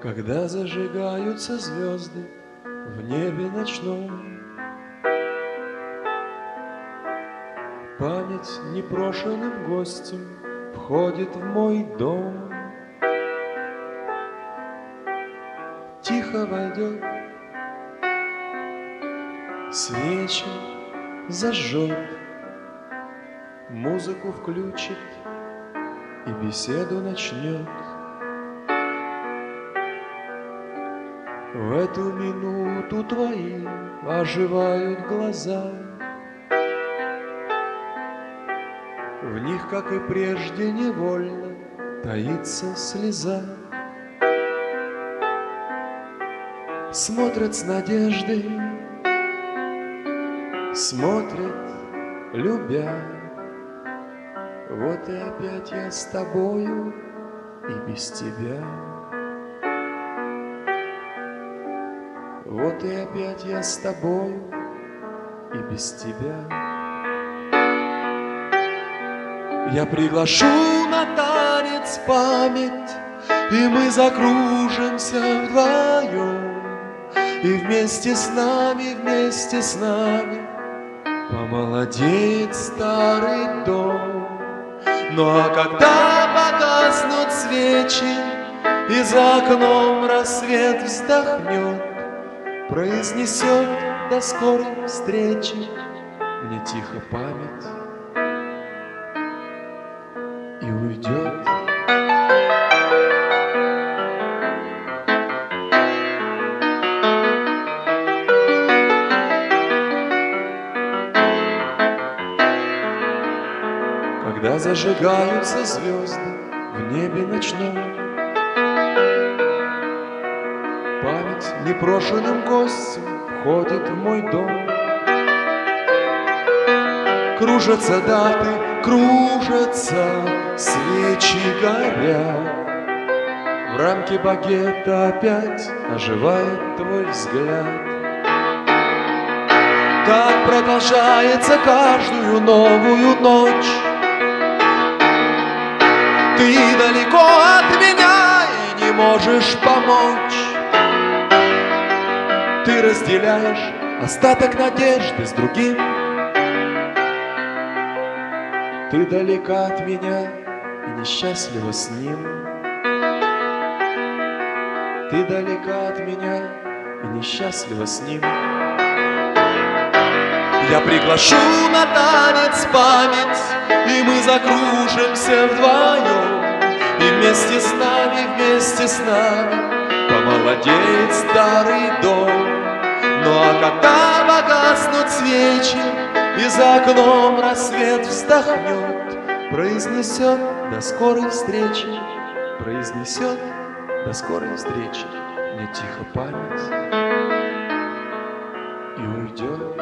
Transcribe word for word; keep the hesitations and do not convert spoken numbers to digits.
Когда зажигаются звезды в небе ночном, память непрошенным гостем входит в мой дом. Тихо войдет, свечи зажжет, музыку включит и беседу начнет. В эту минуту твои оживают глаза, в них, как и прежде, невольно таится слеза. Смотрят с надеждой, смотрят, любя. Вот и опять я с тобою и без тебя. Вот и опять я с тобою и без тебя. Я приглашу на танец память, и мы закружимся вдвоем, и вместе с нами, вместе с нами помолодеет старый дом. Ну а когда погаснут свечи и за окном рассвет вздохнет, произнесет до скорой встречи мне тихо память и уйдет. Когда зажигаются звезды в небе ночном, память непрошенным гостем входит в мой дом. Кружатся даты, кружатся, свечи горят. В рамке багета опять оживает твой взгляд. Так продолжается каждую новую ночь. Ты далеко от меня и не можешь помочь. Ты разделяешь остаток надежды с другим. Ты далека от меня и несчастлива с ним. Ты далека от меня и несчастлива с ним. Я приглашу на танец память, и мы закружимся вдвоем, и вместе с нами, вместе с нами помолодеет старый дом. Ну а когда погаснут свечи и за окном рассвет вздохнет, произнесет до скорой встречи, произнесет до скорой встречи мне тихо память и уйдет.